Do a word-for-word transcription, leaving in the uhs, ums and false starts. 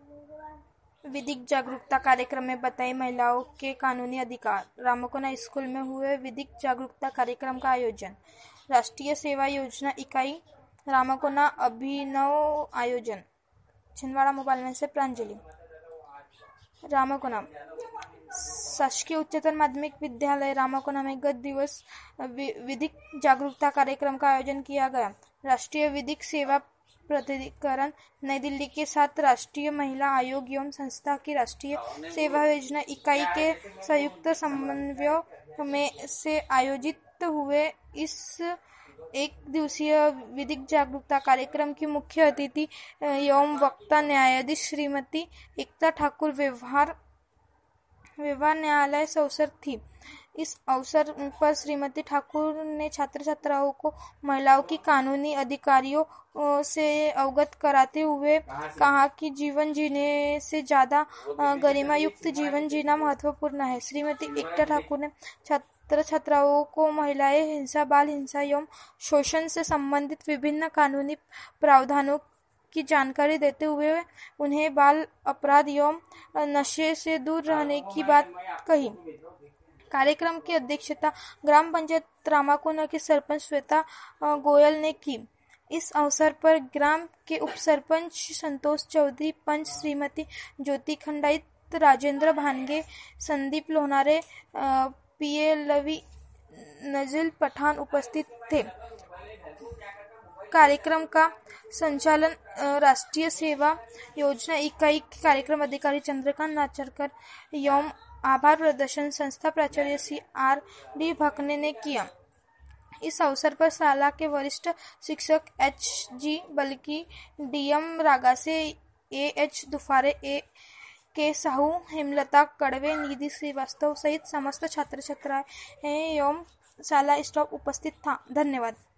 विधिक जागरूकता कार्यक्रम में बताई महिलाओं के कानूनी अधिकार। रामकोना स्कूल में हुए विधिक जागरूकता कार्यक्रम का आयोजन। राष्ट्रीय सेवा योजना इकाई रामकोना अभिनव आयोजन। छिंदवाड़ा मोबाइल में से प्रांजलि। रामकोना शासकीय उच्चतर माध्यमिक विद्यालय रामकोना में गत दिवस विधिक जागरूकता कार्यक्रम का आयोजन किया गया। राष्ट्रीय विधिक सेवा प्राधिकरण नई दिल्ली के साथ राष्ट्रीय महिला आयोग एवं संस्था की राष्ट्रीय सेवा योजना इकाई के संयुक्त समन्वय में से आयोजित हुए इस एक दिवसीय विधिक जागरूकता कार्यक्रम की मुख्य अतिथि एवं वक्ता न्यायाधीश श्रीमती एकता ठाकुर व्यवहार व्यवहार न्यायालय सौसर थी। इस अवसर पर श्रीमती ठाकुर ने छात्र छात्राओं को महिलाओं की कानूनी अधिकारियों से अवगत कराते हुए कहा कि जीवन जीने से ज्यादा गरिमायुक्त जीवन जीना महत्वपूर्ण है। श्रीमती एकता ठाकुर ने छात्र छात्राओं को महिलाएं हिंसा, बाल हिंसा एवं शोषण से संबंधित विभिन्न कानूनी प्रावधानों की जानकारी देते हुए उन्हें बाल अपराध एवं नशे से दूर रहने की बात कही। कार्यक्रम की अध्यक्षता ग्राम पंचायत रामाकोना की सरपंच श्वेता गोयल ने की। इस अवसर पर ग्राम के उप सरपंच संतोष चौधरी, पंच श्रीमती ज्योति खंडाइत, राजेंद्र भानगे, संदीप लोहनारे, पीए लवी, नजील पठान उपस्थित थे। कार्यक्रम का संचालन राष्ट्रीय सेवा योजना इकाई के कार्यक्रम अधिकारी चंद्रकांत नाचरकर एवं आभार प्रदर्शन संस्था प्राचार्य सी आर डी भकने ने किया। इस अवसर पर शाला के वरिष्ठ शिक्षक एच जी बल्कि, डीएम रागासे, ए एच दुफारे, ए के साहू, हेमलता कड़वे, निधि श्रीवास्तव सहित समस्त छात्र छात्राएं एवं शाला स्टाफ उपस्थित था। धन्यवाद।